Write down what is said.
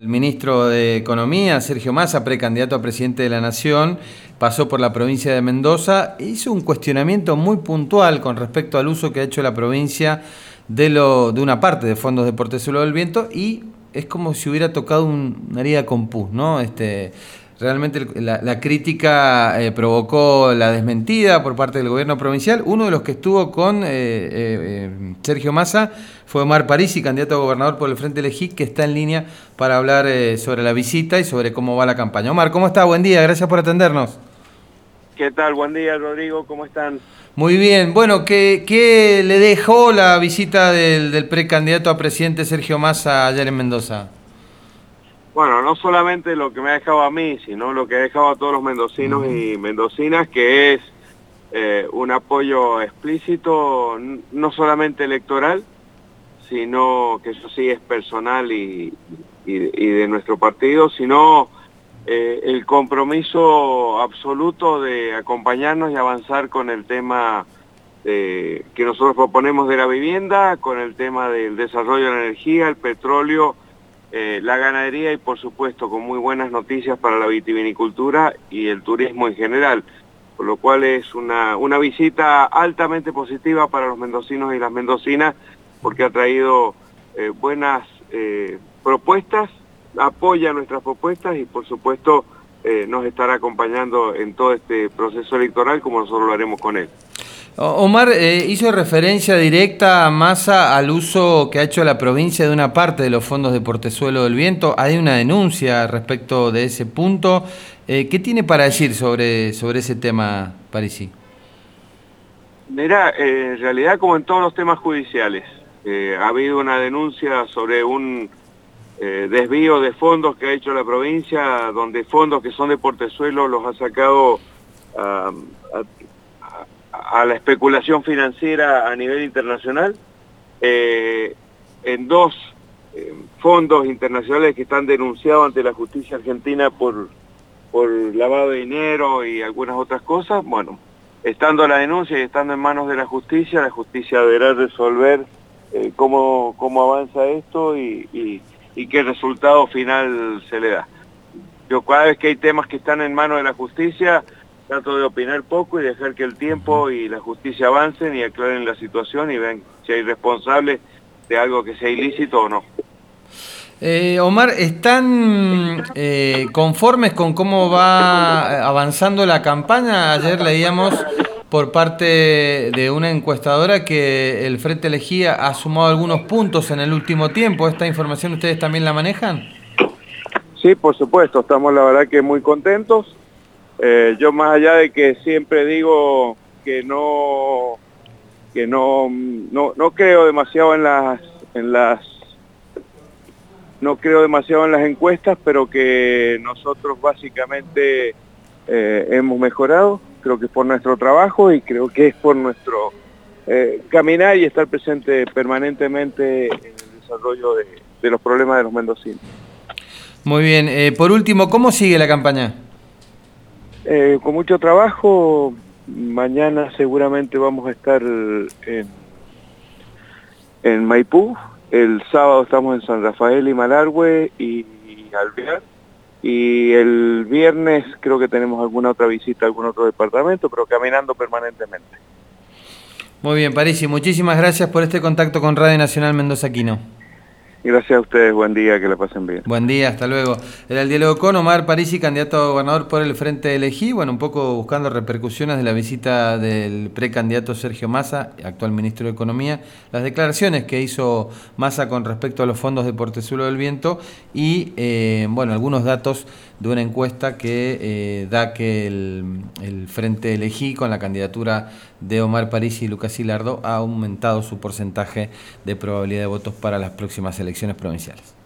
El ministro de Economía, Sergio Massa, precandidato a presidente de la Nación, pasó por la provincia de Mendoza e hizo un cuestionamiento muy puntual con respecto al uso que ha hecho la provincia de una parte de fondos de Portezuelo del Viento, y es como si hubiera tocado una herida con pus, ¿no? Realmente la crítica provocó la desmentida por parte del gobierno provincial. Uno de los que estuvo con Sergio Massa fue Omar Parisi, candidato a gobernador por el Frente Elegí, que está en línea para hablar sobre la visita y sobre cómo va la campaña. Omar, ¿cómo está? Buen día, gracias por atendernos. ¿Qué tal? Buen día, Rodrigo, ¿cómo están? Muy bien. Bueno, ¿qué le dejó la visita del precandidato a presidente Sergio Massa ayer en Mendoza? Bueno, no solamente lo que me ha dejado a mí, sino lo que ha dejado a todos los mendocinos y mendocinas, que es un apoyo explícito, no solamente electoral, sino que eso sí es personal y de nuestro partido, sino el compromiso absoluto de acompañarnos y avanzar con el tema que nosotros proponemos de la vivienda, con el tema del desarrollo de la energía, el petróleo, la ganadería y por supuesto con muy buenas noticias para la vitivinicultura y el turismo en general, por lo cual es una visita altamente positiva para los mendocinos y las mendocinas, porque ha traído buenas propuestas, apoya nuestras propuestas y por supuesto nos estará acompañando en todo este proceso electoral como nosotros lo haremos con él. Omar hizo referencia directa a Massa al uso que ha hecho la provincia de una parte de los fondos de Portezuelo del Viento. Hay una denuncia respecto de ese punto. ¿Qué tiene para decir sobre ese tema, Parisi? Mira, en realidad como en todos los temas judiciales, ha habido una denuncia sobre un desvío de fondos que ha hecho la provincia, donde fondos que son de Portezuelo los ha sacado a la especulación financiera a nivel internacional, en dos fondos internacionales que están denunciados ante la justicia argentina por lavado de dinero y algunas otras cosas. Bueno, estando la denuncia y estando en manos de la justicia deberá resolver cómo avanza esto y qué resultado final se le da. Yo cada vez que hay temas que están en manos de la justicia, trato de opinar poco y dejar que el tiempo y la justicia avancen y aclaren la situación y vean si hay responsables de algo que sea ilícito o no. Omar, ¿están conformes con cómo va avanzando la campaña? Ayer leíamos por parte de una encuestadora que el Frente Elegí ha sumado algunos puntos en el último tiempo. ¿Esta información ustedes también la manejan? Sí, por supuesto, estamos la verdad que muy contentos. Yo más allá de que siempre digo que no creo demasiado no creo demasiado en las encuestas, pero que nosotros básicamente hemos mejorado, creo que es por nuestro trabajo y creo que es por nuestro caminar y estar presente permanentemente en el desarrollo de los problemas de los mendocinos. Muy bien, por último, ¿cómo sigue la campaña? Con mucho trabajo, mañana seguramente vamos a estar en Maipú, el sábado estamos en San Rafael y Malargüe y Alvear, y el viernes creo que tenemos alguna otra visita a algún otro departamento, pero caminando permanentemente. Muy bien, Parisi, muchísimas gracias por este contacto con Radio Nacional Mendoza Aquino. Gracias a ustedes, buen día, que la pasen bien. Buen día, hasta luego. Era el diálogo con Omar Parisi, candidato a gobernador por el Frente Elegí, bueno, un poco buscando repercusiones de la visita del precandidato Sergio Massa, actual ministro de Economía, las declaraciones que hizo Massa con respecto a los fondos de Portezuelo del Viento y, bueno, algunos datos de una encuesta que da que el Frente Elegí, con la candidatura de Omar Parisi y Lucas Silardo, ha aumentado su porcentaje de probabilidad de votos para las próximas elecciones provinciales.